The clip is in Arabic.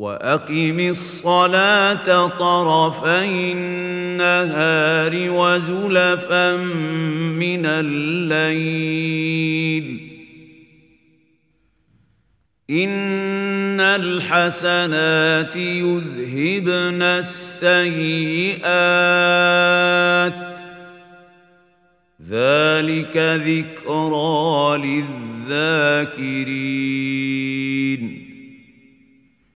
وأقم الصلاة طرفي النهار وزلفا من الليل إن الحسنات يذهبن السيئات ذلك ذكرى للذاكرين